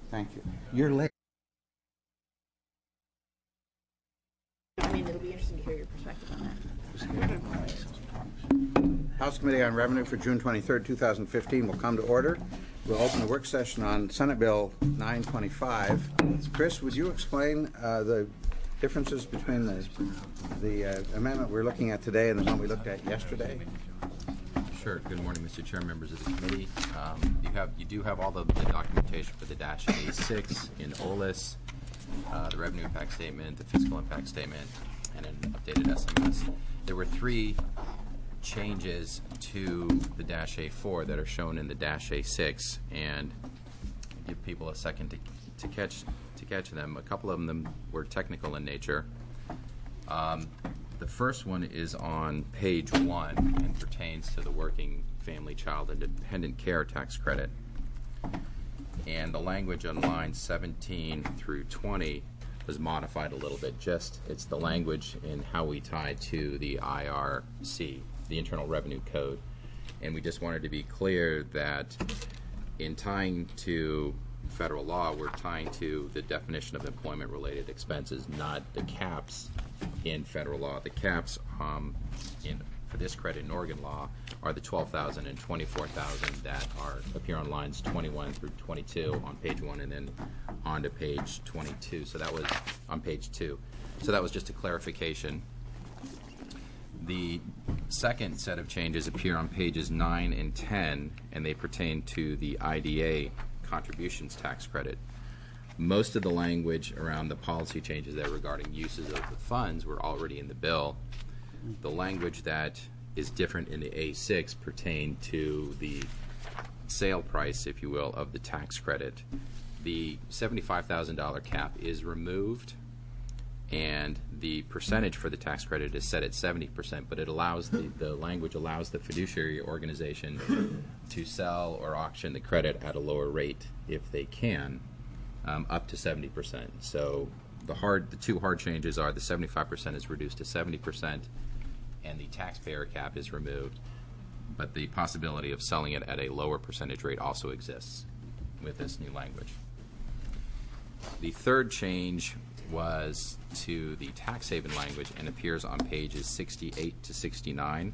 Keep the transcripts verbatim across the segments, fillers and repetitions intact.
Thank you. You're late. I mean, it'll be interesting to hear your perspective on that. House Committee on Revenue for June twenty-third, two thousand fifteen will come to order. We'll open the work session on Senate Bill nine twenty-five. Chris, would you explain uh, the differences between the, the uh, amendment we're looking at today and the one we looked at yesterday? Sure. Good morning, Mister Chair, members of the committee. Um, you have you do have all the, the documentation for the dash A six in O L I S, uh, the revenue impact statement, the fiscal impact statement, and an updated S M S. There were three changes to the dash A four that are shown in the dash A six, and give people a second to to catch to catch them. A couple of them were technical in nature. Um, The first one is on page one and pertains to the Working Family Child and Dependent Care Tax Credit. And the language on lines seventeen through twenty was modified a little bit. Just it's the language in how we tie to the I R C, the Internal Revenue Code. And we just wanted to be clear that in tying to federal law, we're tying to the definition of employment-related expenses, not the caps in federal law. The caps um, in for this credit in Oregon law are the twelve thousand and twenty-four thousand that are appear on lines twenty-one through twenty-two on page one, and then on to page twenty-two. So that was on page two. So that was just a clarification. The second set of changes appear on pages nine and ten, and they pertain to the I D A contributions tax credit. Most of the language around the policy changes that regarding uses of the funds were already in the bill. The language that is different in the A six pertain to the sale price, if you will, of the tax credit. The seventy-five thousand dollars cap is removed, and the percentage for the tax credit is set at seventy percent, but it allows the, the language allows the fiduciary organization to sell or auction the credit at a lower rate if they can. Um, up to seventy percent. So the hard, the two hard changes are the seventy-five percent is reduced to seventy percent, and the taxpayer cap is removed. But the possibility of selling it at a lower percentage rate also exists with this new language. The third change was to the tax haven language and appears on pages sixty-eight to sixty-nine.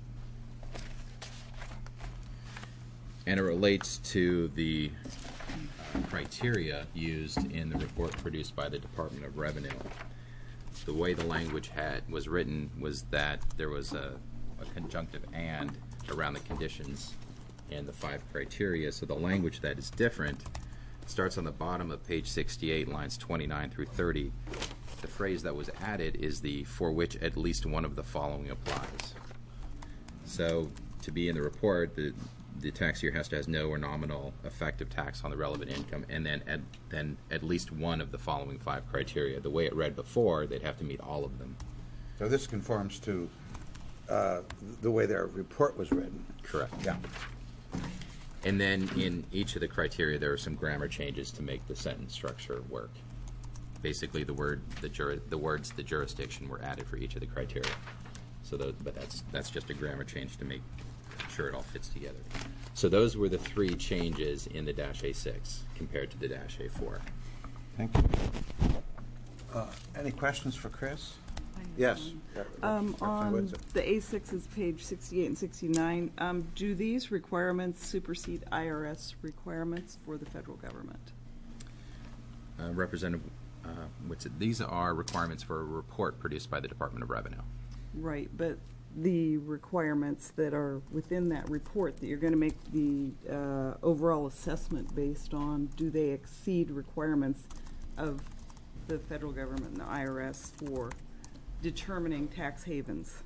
And it relates to the criteria used in the report produced by the Department of Revenue. The way the language had was written was that there was a, a conjunctive and around the conditions and the five criteria. So the language that is different starts on the bottom of page sixty-eight, lines twenty-nine through thirty. The phrase that was added is the for which at least one of the following applies. So to be in the report, the the tax year has to have no or nominal effective tax on the relevant income, and then at, then at least one of the following five criteria. The way it read before, they'd have to meet all of them. So this conforms to uh, the way their report was written. Correct. Yeah. And then in each of the criteria, there are some grammar changes to make the sentence structure work. Basically, the word, the jur, the words, the jurisdiction were added for each of the criteria. So, those, but that's that's just a grammar change to make sure it all fits together. So those were the three changes in the dash A six compared to the dash A four. Thank you. Uh, any questions for Chris? Yes. Um, on the A six is page sixty-eight and sixty-nine. Um, do these requirements supersede I R S requirements for the federal government? Uh, Representative, uh, what's it? These are requirements for a report produced by the Department of Revenue. Right, but the requirements that are within that report that you're going to make the uh, overall assessment based on, do they exceed requirements of the federal government and the I R S for determining tax havens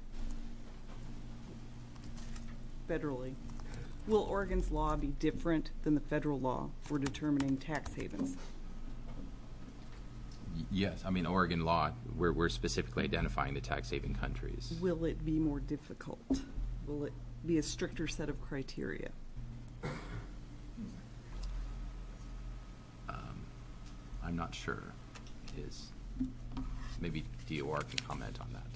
federally? Will Oregon's law be different than the federal law for determining tax havens? Yes, I mean Oregon law, we're, we're specifically identifying the tax haven countries. Will it be more difficult? Will it be a stricter set of criteria? Um, I'm not sure. Is maybe D O R can comment on that.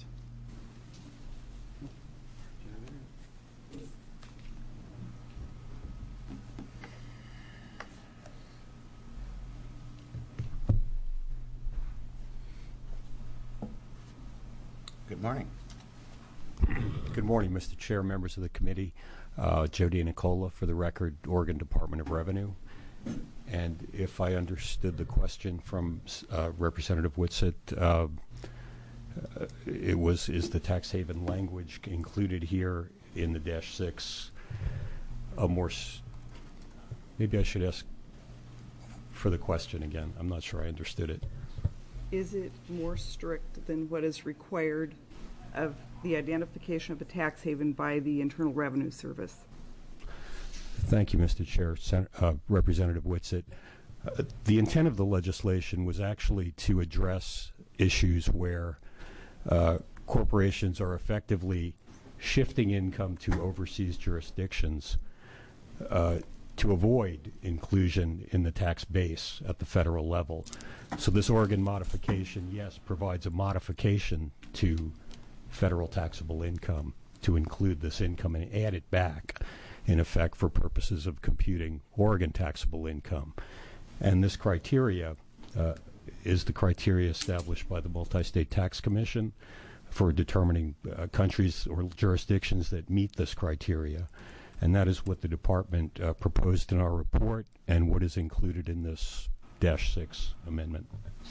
Good morning. Good morning, Mister Chair, members of the committee. Uh, Joe DiNicola, for the record, Oregon Department of Revenue. And if I understood the question from uh, Representative Whitsett, uh, uh, it was, is the tax haven language included here in the dash six a more, s- maybe I should ask for the question again. I'm not sure I understood it. Is it more strict than what is required of the identification of a tax haven by the Internal Revenue Service? Thank you, Mister Chair. Sen- uh, Representative Whitsett. Uh, the intent of the legislation was actually to address issues where uh, corporations are effectively shifting income to overseas jurisdictions uh, to avoid inclusion in the tax base at the federal level. So this Oregon modification, yes, provides a modification to federal taxable income to include this income and add it back, in effect, for purposes of computing Oregon taxable income. And this criteria uh, is the criteria established by the Multi-State Tax Commission for determining uh, countries or jurisdictions that meet this criteria. And that is what the department uh, proposed in our report and what is included in this dash six amendment.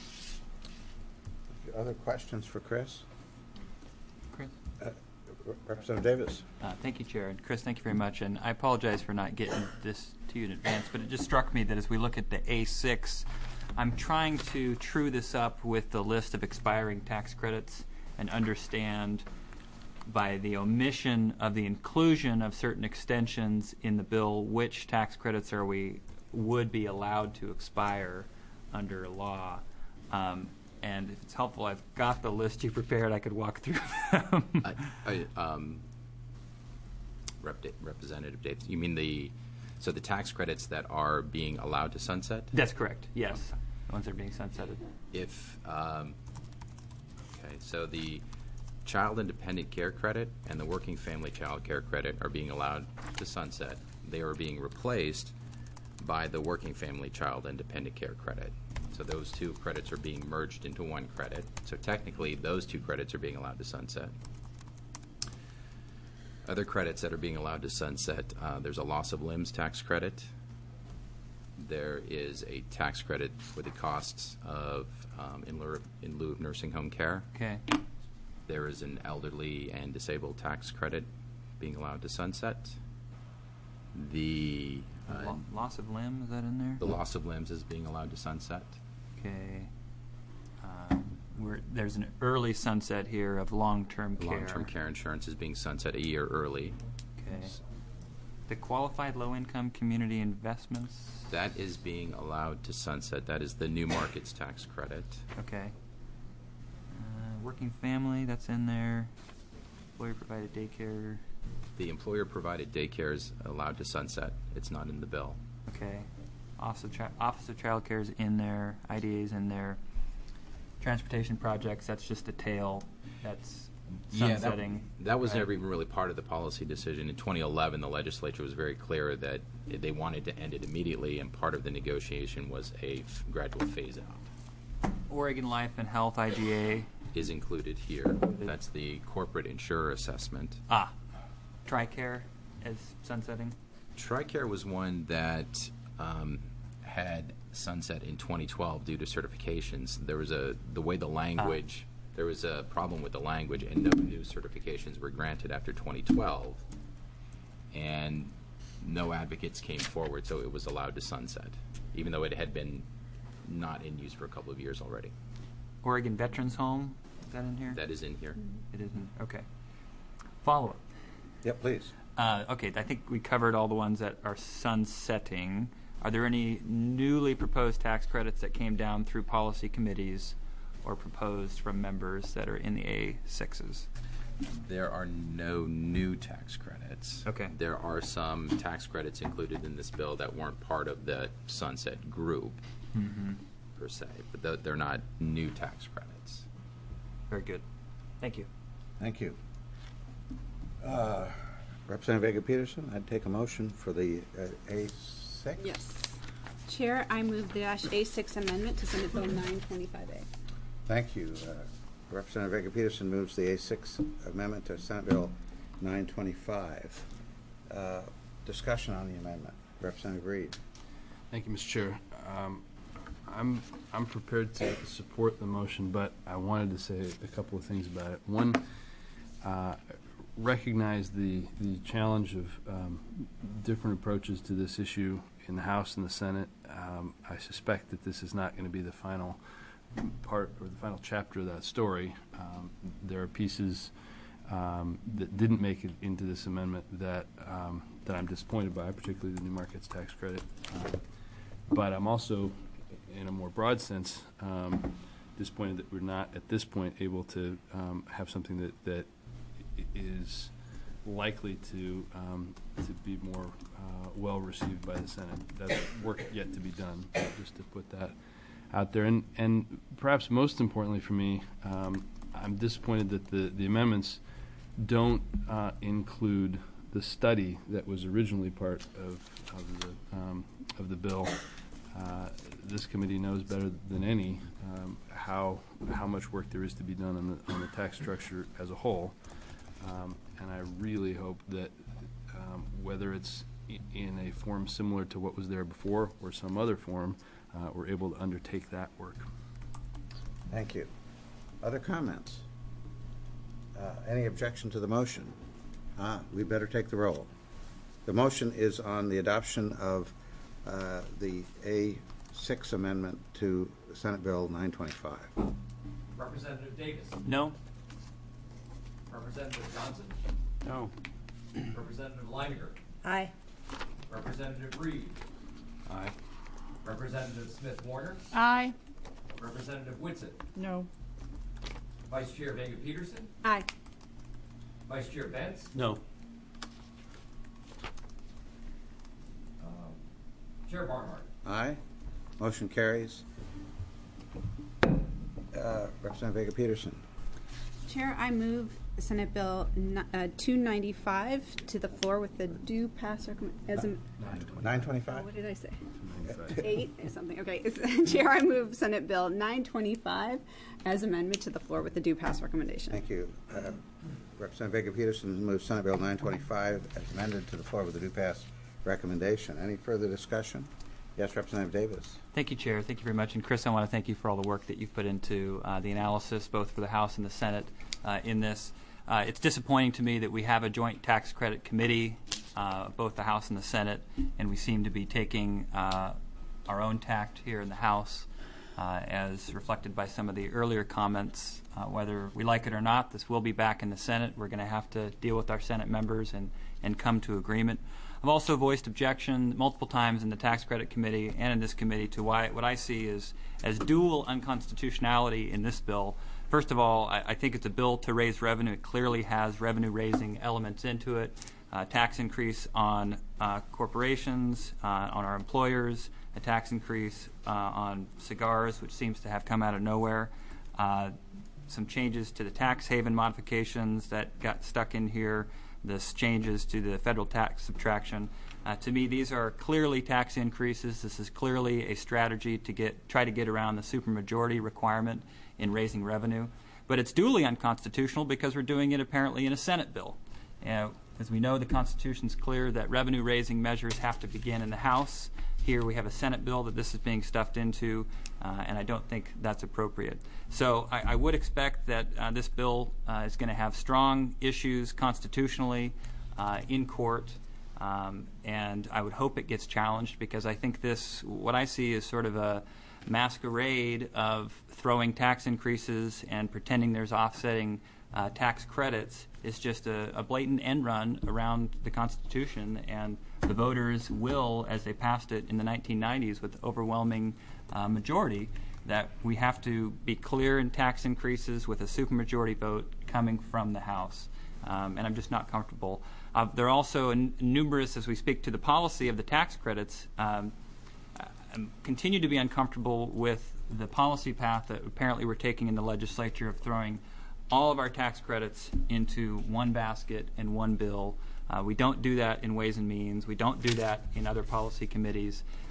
Other questions for Chris? Chris? Uh, Representative Davis. Uh, thank you, Chair. And Chris, thank you very much. And I apologize for not getting this to you in advance, but it just struck me that as we look at the A six, I'm trying to true this up with the list of expiring tax credits and understand by the omission of the inclusion of certain extensions in the bill, which tax credits are we would be allowed to expire under law. Um, and if it's helpful, I've got the list you prepared. I could walk through them. I, I, um, Rep- Representative Davis, you mean the, so the tax credits that are being allowed to sunset? That's correct, yes. The ones that are being sunsetted. If, um, okay, so the child independent care credit and the working family child care credit are being allowed to sunset. They are being replaced by the working family child independent care credit. So those two credits are being merged into one credit. So technically, those two credits are being allowed to sunset. Other credits that are being allowed to sunset, uh, there's a loss of limbs tax credit. There is a tax credit for the costs of um, in, lieu of, in lieu of nursing home care. Okay. There is an elderly and disabled tax credit being allowed to sunset. The uh, Lo- loss of limb, is that in there? the loss of limbs is being allowed to sunset. Okay. Um, we're, there's an early sunset here of long-term care. Long-term care insurance is being sunset a year early. Okay. The qualified low-income community investments. That is being allowed to sunset. That is the new markets tax credit. Okay. Uh, working family, that's in there. Employer-provided daycare. The employer-provided daycare is allowed to sunset. It's not in the bill. Okay. Office of, Chi- Office of Child Care is in there. I D A is in there. Transportation projects, that's just a tail. That's sunsetting. that, that was right? never even really part of the policy decision. In twenty eleven, the legislature was very clear that they wanted to end it immediately, and part of the negotiation was a f- gradual phase-out. Oregon Life and Health I D A. Is included here. That's the corporate insurer assessment. Ah. TRICARE is sunsetting. TRICARE was one that um, had sunset in twenty twelve due to certifications. There was a, the way the language, ah. there was a problem with the language, and no new certifications were granted after twenty twelve. And no advocates came forward, so it was allowed to sunset, even though it had been not in use for a couple of years already. Oregon Veterans Home, is that in here? That is in here. It isn't. Okay. Follow-up. Yep, please. Uh, okay, I think we covered all the ones that are sunsetting. Are there any newly proposed tax credits that came down through policy committees or proposed from members that are in the A sixes? There are no new tax credits. Okay. There are some tax credits included in this bill that weren't part of the sunset group, Mm-hmm. per se, but th- they're not new tax credits. Very good. Thank you. Thank you. Uh, Representative Vega Peterson, I'd take a motion for the uh, A six. Yes. Chair, I move the dash A six amendment to Senate Bill nine twenty-five A. Thank you. Uh, Representative Baker Peterson moves the A six amendment to Senate Bill nine twenty-five. Uh, discussion on the amendment. Representative Reed. Thank you, Mister Chair. Um, I'm I'm prepared to support the motion, but I wanted to say a couple of things about it. One, uh, recognize the the challenge of um, different approaches to this issue in the House and the Senate. Um, I suspect that this is not going to be the final part or the final chapter of that story. Um, there are pieces um, that didn't make it into this amendment that um, that I'm disappointed by, particularly the new markets tax credit. Um, but I'm also, in a more broad sense, um, disappointed that we're not at this point able to um, have something that that is likely to um, to be more uh, well received by the Senate. That's work yet to be done. Just to put that out there, and and perhaps most importantly for me, um, I'm disappointed that the the amendments don't uh, include the study that was originally part of of the um, of the bill. Uh, this committee knows better than any um, how how much work there is to be done on the on the tax structure as a whole, um, and I really hope that um, whether it's i- in a form similar to what was there before or some other form, uh, we're able to undertake that work. Thank you. Other comments? Uh, any objection to the motion? Ah, we better take the roll. The motion is on the adoption of uh, the A six amendment to Senate Bill nine twenty-five. Representative Davis. No? Representative Johnson. No. Representative Leininger. Aye. Representative Reed. Aye. Representative Smith Warner. Aye. Representative Whitsitt. No. Vice Chair Vega Peterson. Aye. Vice Chair Benz. No. Um, Chair Barnhart. Aye. Motion carries. Uh, Representative Vega Peterson. Chair, I move Senate Bill ni- uh, two ninety-five to the floor with the due pass recommend as a, nine twenty-five? what did I say? Eight or something. Okay. It's- Chair, I move Senate Bill nine twenty-five as amendment to the floor with the due pass recommendation. Thank you. Uh, Representative Vega Peterson moves Senate Bill nine twenty-five as amended to the floor with a due pass recommendation. Any further discussion? Yes, Representative Davis. Thank you, Chair. Thank you very much. And Chris, I want to thank you for all the work that you've put into uh, the analysis, both for the House and the Senate uh, in this. Uh, it's disappointing to me that we have a joint tax credit committee, uh, both the House and the Senate, and we seem to be taking uh, our own tact here in the House, uh, as reflected by some of the earlier comments. Uh, whether we like it or not, this will be back in the Senate. We're going to have to deal with our Senate members and, and come to agreement. I've also voiced objection multiple times in the Tax Credit Committee and in this committee to why what I see is as dual unconstitutionality in this bill. First of all, I, I think it's a bill to raise revenue. It clearly has revenue-raising elements into it. Uh, tax increase on uh, corporations, uh, on our employers, a tax increase uh, on cigars, which seems to have come out of nowhere. Uh, some changes to the tax haven modifications that got stuck in here. This changes to the federal tax subtraction. Uh, to me, these are clearly tax increases. This is clearly a strategy to get try to get around the supermajority requirement in raising revenue. But it's duly unconstitutional because we're doing it apparently in a Senate bill. Uh, as we know, the Constitution's clear that revenue-raising measures have to begin in the House. Here we have a Senate bill that this is being stuffed into, uh, and I don't think that's appropriate. So I, I would expect that uh, this bill uh, is going to have strong issues constitutionally uh, in court, um, and I would hope it gets challenged because I think this, what I see is sort of a masquerade of throwing tax increases and pretending there's offsetting uh, tax credits is just a, a blatant end run around the Constitution, and the voters will, as they passed it in the nineteen nineties with overwhelming uh, majority, that we have to be clear in tax increases with a supermajority vote coming from the House. Um, and I'm just not comfortable. Uh, there are also n- numerous, as we speak to the policy of the tax credits, um, I continue to be uncomfortable with the policy path that apparently we're taking in the legislature of throwing all of our tax credits into one basket and one bill. Uh, we don't do that in Ways and Means. We don't do that in other policy committees.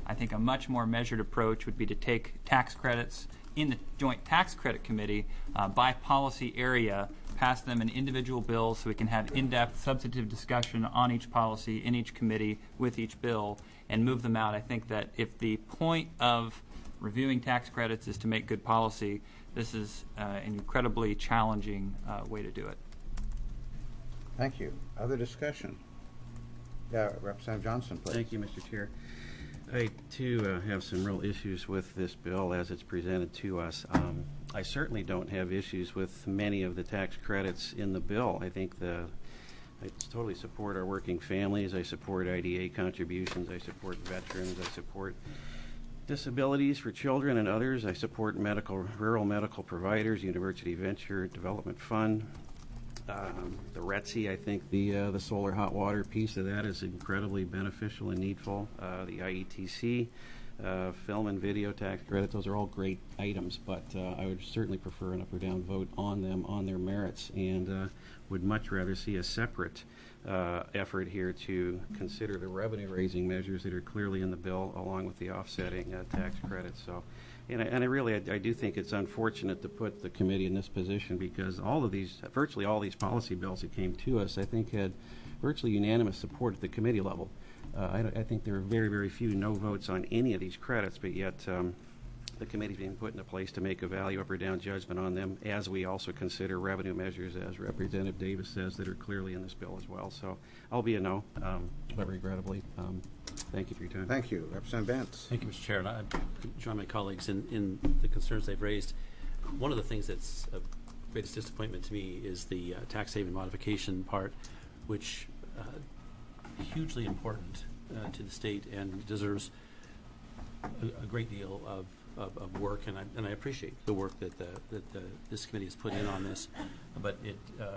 I think a much more measured approach would be to take tax credits in the Joint Tax Credit Committee uh, by policy area, pass them in individual bills so we can have in-depth substantive discussion on each policy in each committee with each bill and move them out. I think that if the point of reviewing tax credits is to make good policy, this is uh, an incredibly challenging uh, way to do it. Thank you. Other discussion? Yeah, Representative Johnson, please. Thank you, Mister Chair. I, too, uh, have some real issues with this bill as it's presented to us. Um, I certainly don't have issues with many of the tax credits in the bill. I think the I totally support our working families. I support I D A contributions. I support veterans. I support disabilities for children and others. I support medical, rural medical providers, University Venture Development Fund. Um, the R E T C, I think the uh, the solar hot water piece of that is incredibly beneficial and needful. Uh, the I E T C, uh, film and video tax credits, those are all great items, but uh, I would certainly prefer an up or down vote on them, on their merits, and uh, would much rather see a separate uh, effort here to consider the revenue-raising measures that are clearly in the bill, along with the offsetting uh, tax credits. So. And I, and I really, I, I do think it's unfortunate to put the committee in this position because all of these, virtually all these policy bills that came to us, I think had virtually unanimous support at the committee level. Uh, I, I think there are very, very few no votes on any of these credits, but yet um, the committee's being put in a place to make a value up or down judgment on them, as we also consider revenue measures, as Representative Davis says, that are clearly in this bill as well. So I'll be a no, um, but regrettably. Um, Thank you for your time. Thank you. Representative Bentz. Thank you, Mister Chair. And I join my colleagues in, in the concerns they've raised. One of the things that's of greatest disappointment to me is the uh, tax haven modification part, which uh, hugely important uh, to the state and deserves a, a great deal of, of, of work. And I, and I appreciate the work that, the, that the, this committee has put in on this. But it, uh,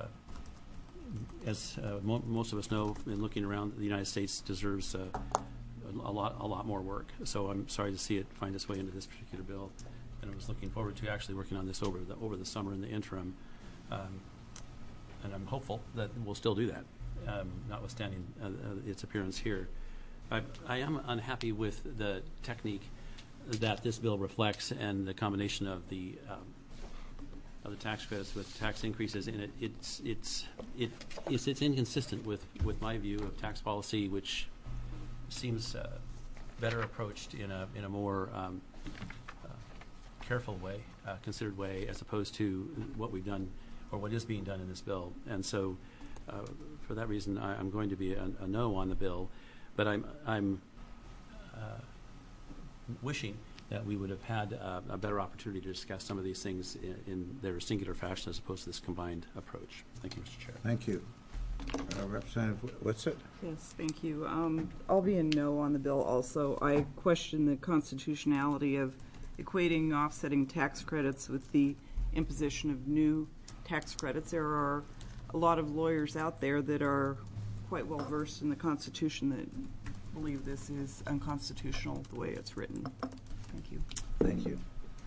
as uh, mo most of us know, in looking around, the United States deserves uh, a, a lot, a lot more work. So I'm sorry to see it find its way into this particular bill, and I was looking forward to actually working on this over the over the summer in the interim. Um, and I'm hopeful that we'll still do that, um, notwithstanding uh, uh, its appearance here. I, I am unhappy with the technique that this bill reflects and the combination of the um, of the tax credits with tax increases, and it, it's it's it, it's it's inconsistent with with my view of tax policy, which seems uh, better approached in a in a more um, uh, careful way, uh, considered way, as opposed to what we've done or what is being done in this bill. And so, uh, for that reason, I, I'm going to be a, a no on the bill, but I'm I'm uh, wishing that we would have had uh, a better opportunity to discuss some of these things in, in their singular fashion as opposed to this combined approach. Thank you, Mister Chair. Thank you. Uh, Representative Whitsitt. Yes, thank you. Um, I'll be a no on the bill also. I question the constitutionality of equating offsetting tax credits with the imposition of new tax credits. There are a lot of lawyers out there that are quite well versed in the Constitution that believe this is unconstitutional the way it's written. Thank you. Thank you.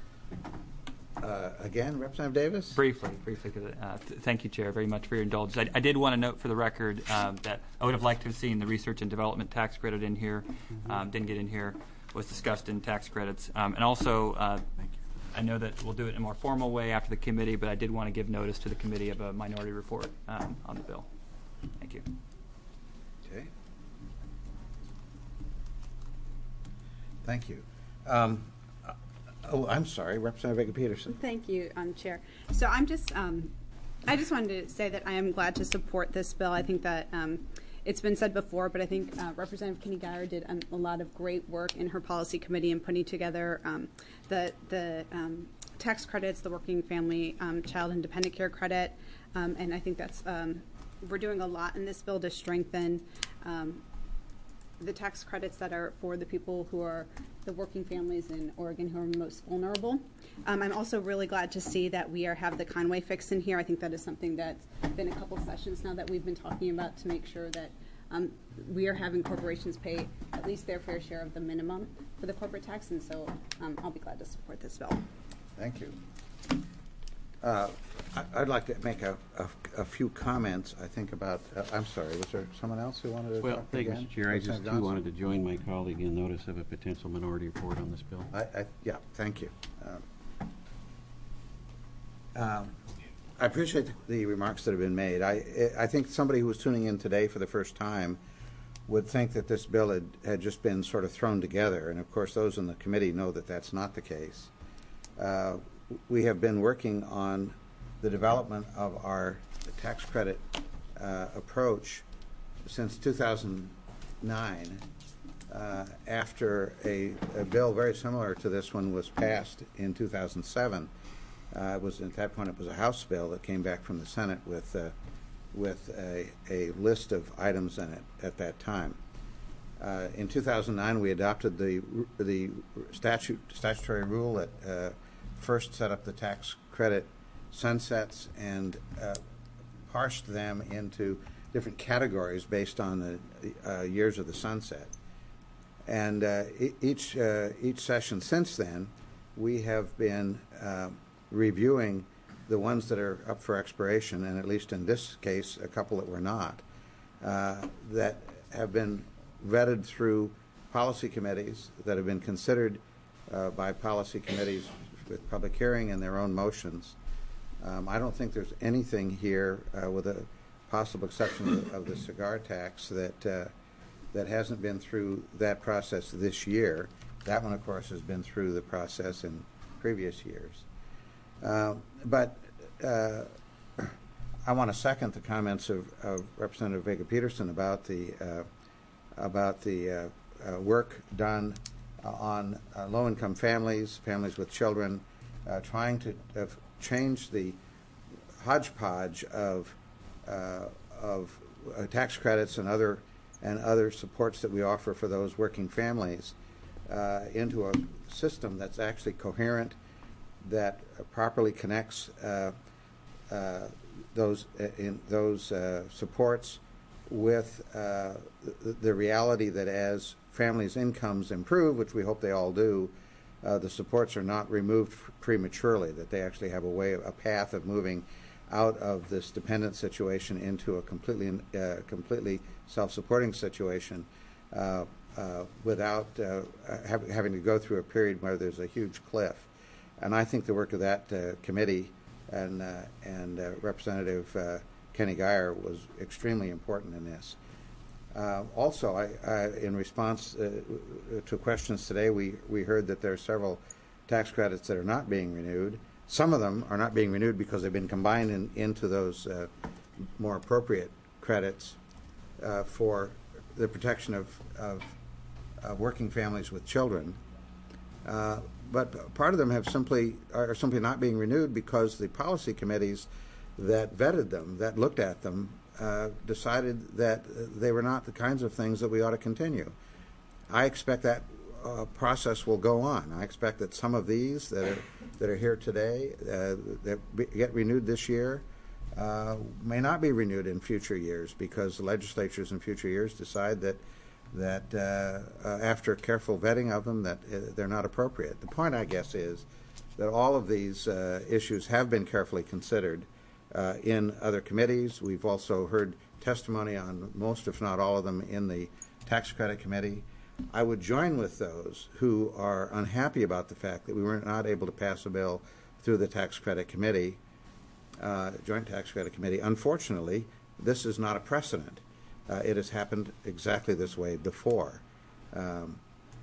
Uh, again, Representative Davis? Briefly, briefly, uh, th thank you, Chair, very much for your indulgence. I, I did want to note for the record um, that I would have liked to have seen the research and development tax credit in here. Um, didn't get in here. Was discussed in tax credits. Um, and also, uh, I know that we'll do it in a more formal way after the committee, but I did want to give notice to the committee of a minority report um, on the bill. Thank you. Okay. Thank you. Um, uh, oh, I'm sorry, Representative Vega-Peterson. Thank you, um, Chair. So I'm just, um, I just wanted to say that I am glad to support this bill. I think that um, it's been said before, but I think uh, Representative Kinney-Geyer did um, a lot of great work in her policy committee in putting together um, the the um, tax credits, the working family um, child and dependent care credit, um, and I think that's um, we're doing a lot in this bill to strengthen Um, the tax credits that are for the people who are the working families in Oregon who are most vulnerable. Um, I'm also really glad to see that we are have the Conway fix in here. I think that is something that's been a couple sessions now that we've been talking about to make sure that um, we are having corporations pay at least their fair share of the minimum for the corporate tax, and so um, I'll be glad to support this bill. Thank you. Uh, I- I'd like to make a, a, a few comments, I think, about, uh, I'm sorry, was there someone else who wanted to Well, talk thank you, again? Mister Chair. I just Representative too Johnson? wanted to join my colleague in notice of a potential minority report on this bill. I, I, yeah, thank you. Um, um, I appreciate the- the remarks that have been made. I, I think somebody who was tuning in today for the first time would think that this bill had, had just been sort of thrown together, and of course those in the committee know that that's not the case. Uh, we have been working on the development of our tax credit uh, approach since two thousand nine, uh, after a, a bill very similar to this one was passed in two thousand seven. Uh, it was, at that point, it was a House bill that came back from the Senate with uh, with a, a list of items in it at that time. Uh, in two thousand nine, we adopted the the statute statutory rule that uh, first set up the tax credit sunsets and uh, parsed them into different categories based on the uh, years of the sunset. And uh, e- each uh, each session since then, we have been uh, reviewing the ones that are up for expiration, and at least in this case, a couple that were not, uh, that have been vetted through policy committees, that have been considered uh, by policy committees with public hearing and their own motions. Um, I don't think there's anything here, uh, with a possible exception of, of the cigar tax, that uh, that hasn't been through that process this year. That one, of course, has been through the process in previous years. Uh, but uh, I want to second the comments of, of Representative Vega Peterson about the uh, about the uh, uh, work done uh, on uh, low-income families, families with children, uh, trying to uh, change the hodgepodge of uh, of uh, tax credits and other and other supports that we offer for those working families uh, into a system that's actually coherent, that uh, properly connects uh, uh, those uh, in those uh, supports with uh, the, the reality that as families' incomes improve, which we hope they all do, uh, the supports are not removed prematurely, that they actually have a way, a path of moving out of this dependent situation into a completely, uh, completely self-supporting situation uh, uh, without uh, have, having to go through a period where there's a huge cliff. And I think the work of that uh, committee and uh, and uh, Representative uh, Kenny Guyer was extremely important in this. Uh, also, I, I, in response uh, to questions today, we, we heard that there are several tax credits that are not being renewed. Some of them are not being renewed because they've been combined in, into those uh, more appropriate credits uh, for the protection of, of uh, working families with children. Uh, but part of them have simply are simply not being renewed because the policy committees that vetted them, that looked at them, uh, decided that they were not the kinds of things that we ought to continue. I expect that uh, process will go on. I expect that some of these that are that are here today uh, that be, get renewed this year uh, may not be renewed in future years because the legislatures in future years decide that that uh, uh, after careful vetting of them that uh, they're not appropriate. The point, I guess, is that all of these uh, issues have been carefully considered uh, in other committees. We've also heard testimony on most, if not all of them, in the Tax Credit Committee. I would join with those who are unhappy about the fact that we were not able to pass a bill through the Tax Credit Committee, uh, Joint Tax Credit Committee. Unfortunately, this is not a precedent. Uh, it has happened exactly this way before. Um,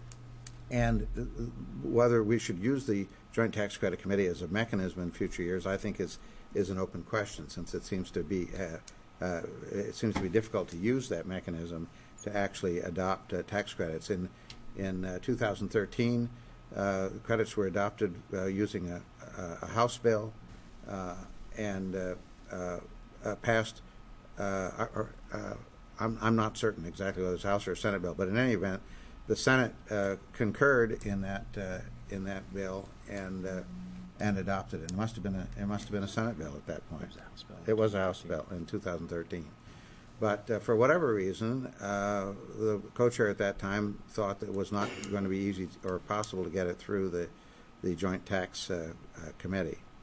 and whether we should use the Joint Tax Credit Committee as a mechanism in future years, I think is is an open question, since it seems to be uh, uh, it seems to be difficult to use that mechanism to actually adopt uh, tax credits. In in uh, two thousand thirteen, uh, credits were adopted uh, using a, a, a House bill uh, and uh, uh, uh, passed. Uh, or, uh, I'm, I'm not certain exactly whether it's a House or a Senate bill, but in any event, the Senate uh, concurred in that uh, in that bill and uh, and adopted it. It must have been a it must have been a Senate bill at that point. It was a House bill. It was a House bill in two thousand thirteen. But uh, for whatever reason, uh, the co-chair at that time thought that it was not going to be easy or possible to get it through the the Joint Tax uh, uh, Committee.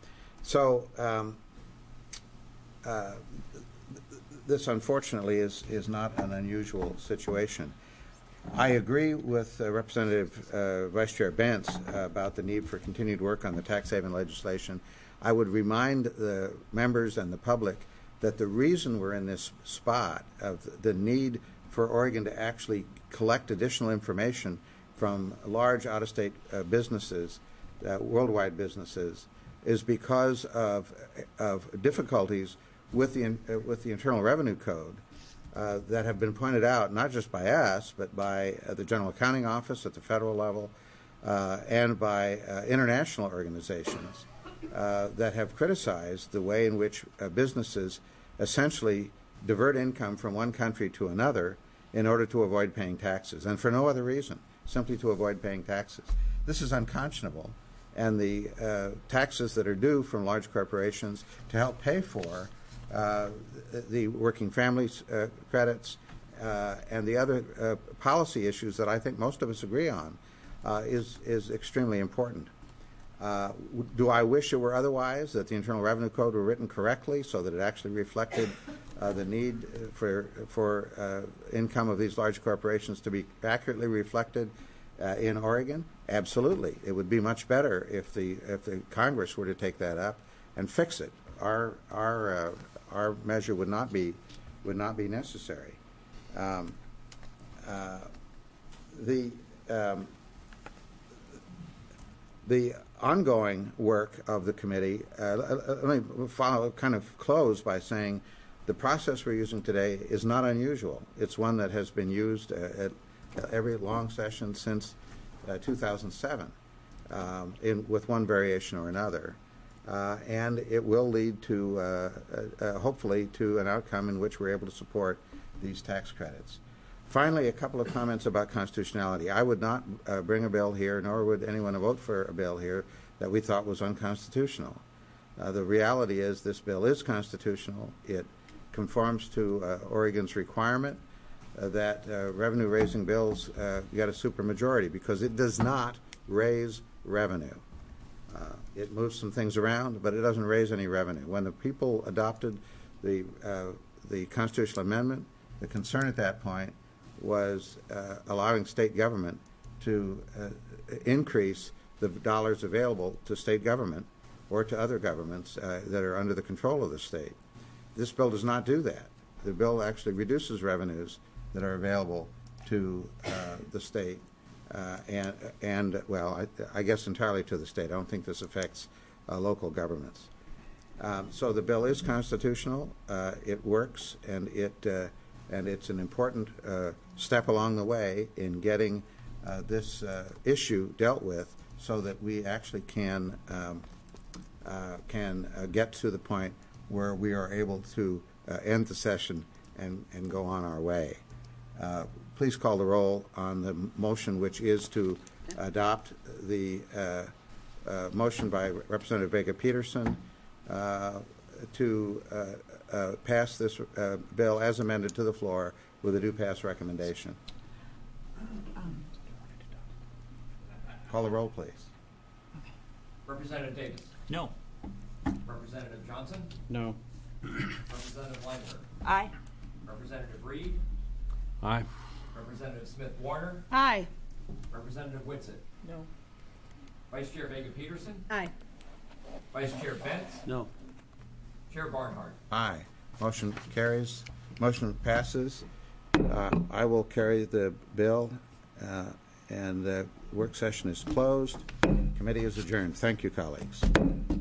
so um, uh, this, unfortunately, is, is not an unusual situation. I agree with uh, Representative uh, Vice Chair Bentz uh, about the need for continued work on the tax haven legislation. I would remind the members and the public that the reason we're in this spot of the need for Oregon to actually collect additional information from large out-of-state uh, businesses, uh, worldwide businesses, is because of of difficulties with the uh, with the Internal Revenue Code uh, that have been pointed out not just by us but by uh, the General Accounting Office at the federal level uh, and by uh, international organizations uh, that have criticized the way in which uh, businesses essentially divert income from one country to another in order to avoid paying taxes, and for no other reason, simply to avoid paying taxes. This is unconscionable, and the uh, taxes that are due from large corporations to help pay for uh, the working families uh, credits uh, and the other uh, policy issues that I think most of us agree on uh, is, is extremely important. Uh, do I wish it were otherwise, that the Internal Revenue Code were written correctly so that it actually reflected uh, the need for, for uh, income of these large corporations to be accurately reflected uh, in Oregon? Absolutely. It would be much better if the, if the Congress were to take that up and fix it. Our, our, uh, our measure would not be, would not be necessary. Um, uh, the, um, the ongoing work of the committee, uh, let me follow, kind of close by saying the process we're using today is not unusual. It's one that has been used uh, at every long session since uh, two thousand seven, um, in, with one variation or another. Uh, and it will lead to, uh, uh, hopefully, to an outcome in which we're able to support these tax credits. Finally, a couple of comments about constitutionality. I would not uh, bring a bill here, nor would anyone vote for a bill here that we thought was unconstitutional. Uh, the reality is this bill is constitutional. It conforms to uh, Oregon's requirement uh, that uh, revenue-raising bills uh, get a supermajority because it does not raise revenue. Uh, it moves some things around, but it doesn't raise any revenue. When the people adopted the, uh, the constitutional amendment, the concern at that point was uh, allowing state government to uh, increase the dollars available to state government or to other governments uh, that are under the control of the state. This bill does not do that. The bill actually reduces revenues that are available to uh, the state uh, and, and well, I, I guess entirely to the state. I don't think this affects uh, local governments. Um, so the bill is constitutional. Uh, it works, and it uh, and it's an important uh, step along the way in getting uh, this uh, issue dealt with, so that we actually can um, uh, can uh, get to the point where we are able to uh, end the session and, and go on our way. Uh, please call the roll on the motion, which is to adopt the uh, uh, motion by Representative Vega-Peterson uh, to uh, uh, pass this uh, bill as amended to the floor with a due pass recommendation. Call the roll, please. Representative Davis. No. Representative Johnson. No. Representative Langford. Aye. Representative Reed. Aye. Representative Smith-Warner. Aye. Representative Whitsitt. No. Vice Chair Vega-Peterson. Aye. Vice Chair Bentz. No. Chair Barnhart. Aye. Motion carries. Motion passes. Uh, I will carry the bill, uh, and the work session is closed. Committee is adjourned. Thank you, colleagues.